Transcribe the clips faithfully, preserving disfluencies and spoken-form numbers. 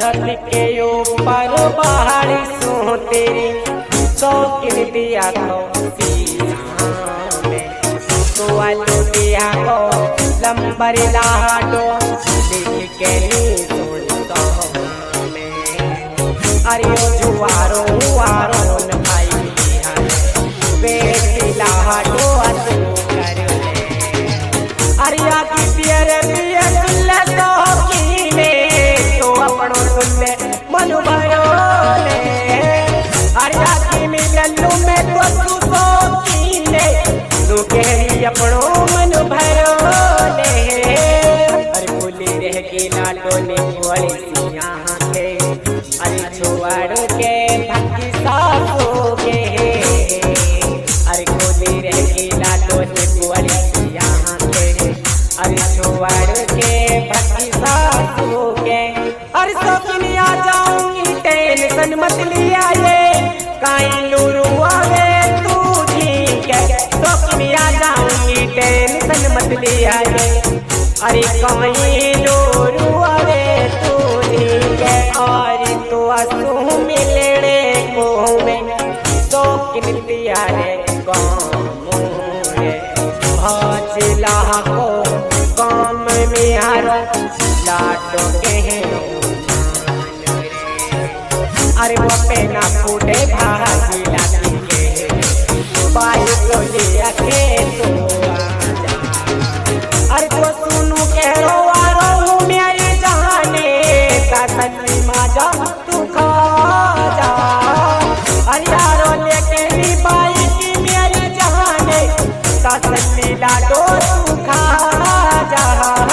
छत के ऊपर बाहर सो तेरी शौकीन दिया को तो आलू दिया को लंबर लाडो देख के नी सुनता अरे जुआरो हुआरो न भाई बेटी लाडो असो कर ले अरे आकी पियर पियर ले तो कीने तो अपनो सुनले मन भरो ले अरे आकी मिलनु में तो तू तो कीने तू केरी अपनो मन भरो ले अरे बोली रह के लाडो ने बोली सिया के अरे छोड़ के भक्ति सासो के अरे बोली रह के लाडो ने बोली सिया के अरे छोड़ के भक्ति सासो के अरे शौकीन आ जाऊंगी टेंशन मत लिया ये काई लूरू आवे तू ठीक है शौकीन आ जाऊंगी टेंशन मत लिया ये अरे काई लूरू आवे तू ठीक है और तो असू मिलने को में शौकीन दिया रे काम रे भाजला को काम में हारो लाडो के अरे बपे ना फूटे भाजी लागी के बाई को लिया के तो आजा अरे तो सुनू के रोआ रो मेरी जाने तासनी माजा तू खा जा अरे यारो लेके भी बाई की मेरी जाने तासनी लाडो तू खा जा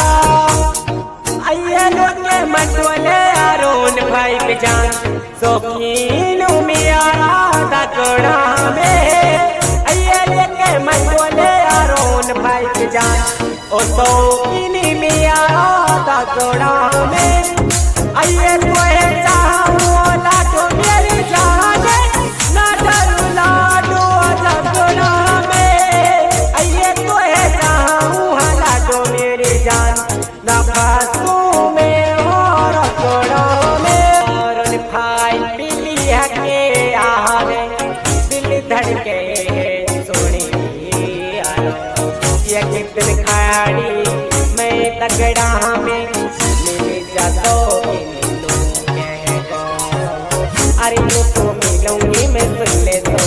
आइए लोगे मटोले आरोन भाई के जान शौकीन मियारा दगड़ा में आइए लेके मटोले आरोन भाई के जान ओ शौकीन मियारा दगड़ा में आइए तोहे चाहूं लाडो मेरी जान ना डरू लाडो दगड़ा में आइए तोहे चाहूं लाडो मेरी जान ना फासू में हो रगड़ा में और भाई पिलिया के आवे दिल धड़के सोनी ये कितन खाड़ी मैं तगड़ा में मिल जातो अरे यो तो मिलूंगी मैं सुन ले तो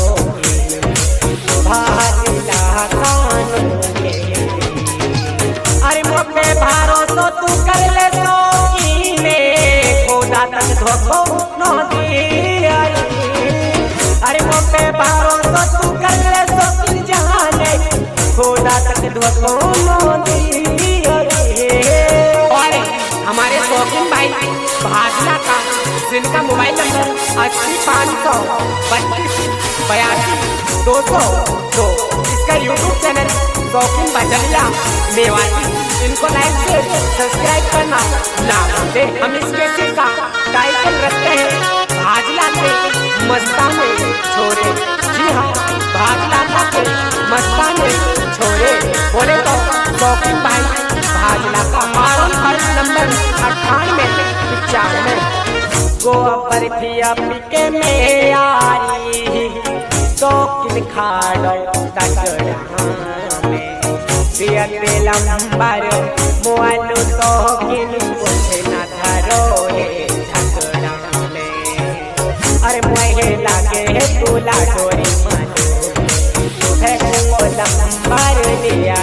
भाजीला कानू के अरे मुझे भरोसा तू कर ले तो कीने खुदा तक धोखो न दिया अरे मुझे भरोसा तू कर ले तो किन जाने खुदा तक धोखो न दिया और हमारे शौकीन भाई भाजला का जिनका मोबाइल नंबर अस्सी पाँच सौ बत्तीस बयासी दो सौ दो इसका यूट्यूब चैनल शौकीन भजनिया मेवाती इनको लाइक से सब्सक्राइब करना ना भूले हम इस कैसेट का टाइटल रखते हैं भाजला के मस्ताने छोरे जी हाँ भाजला के मस्ताने छोरे बोले तो शौकीन भाई भाजला का मोबाइल नंबर अट्ठानवे पचानवे गोवा पर पिया पिके में यारी शौकीन खाड़ो तगड़ा में पिया के लंबर मोबाइल शौकीन पूछे ना धरो है झगड़ा में अरे मोहे लागे है तू लाडोरी मानो है को लंबर लिया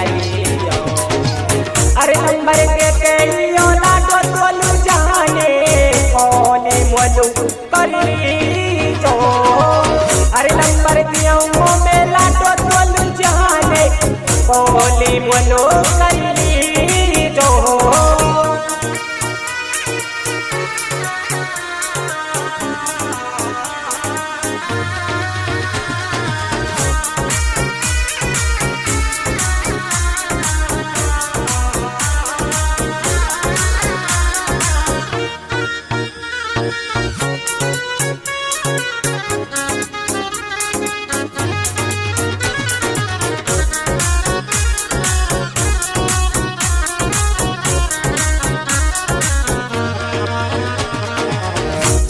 अरे नंबर के के लियो लाडो तोलू जाने कौने मोलू करी जो अरे नंबर दिया में लाडो तोलू जाने कौने मोलू करी जो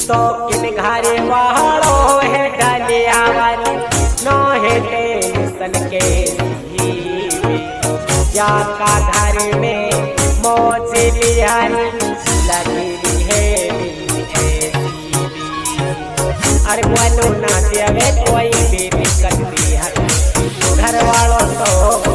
शौकीन घरे वालो है डलिया वाली नो है टेंशन के या का घर में मौज बिहारी लगी है अरे बोलो ना देवे कोई भी दिक्कत भी है घर वालों तो